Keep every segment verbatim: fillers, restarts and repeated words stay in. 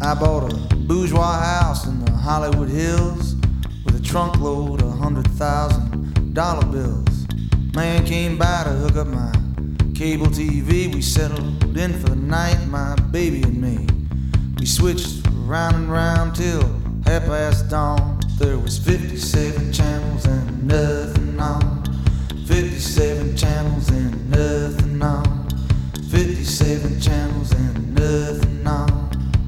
I bought a bourgeois house in the Hollywood Hills with a trunk load of hundred thousand dollar bills. Man came by to hook up my cable T V. We settled in for the night, my baby and me. We switched round and round till half past dawn. There was fifty-seven channels and nothing on. fifty-seven channels and nothing on. fifty-seven channels and nothing on.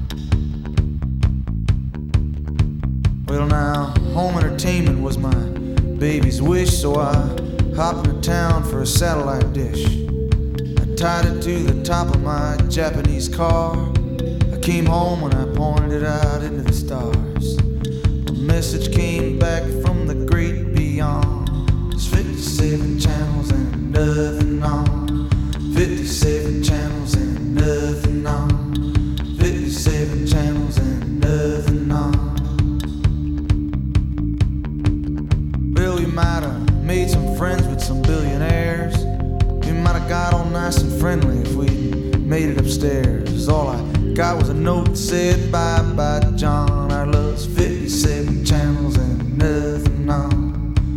Well now, home entertainment was my baby's wish, so I hopped into town for a satellite dish. I tied it to the top of my Japanese car. I came home when I pointed it out into the stars. A message came back from the great beyond. There's fifty-seven channels and nothing on. fifty-seven channels and nothing on. fifty-seven channels and nothing on. Well, we might have made some friends with some billionaires. We might have got all nice and friendly if we made it upstairs. All I got was a note that said, bye bye John, our love's fifty-seven channels and nothing on.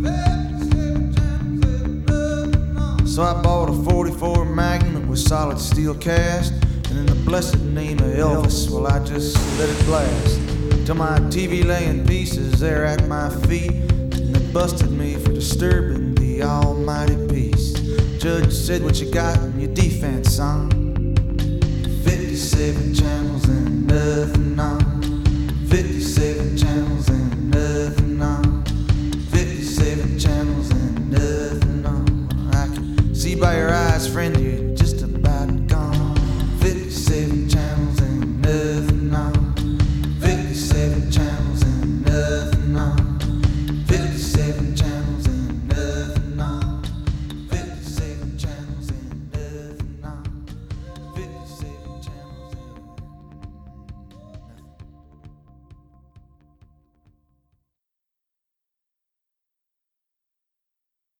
So I bought a forty-four Magnum with solid steel cast, and in the blessed name of Elvis, well, I just let it blast till my T V lay in pieces there at my feet, and they busted me for disturbing the almighty peace. Judge said, what you got in your defense, son? fifty-seven channels and nothing on. fifty-seven channels and nothing on. fifty-seven channels and nothing on. I can see by your eyes, friend, you just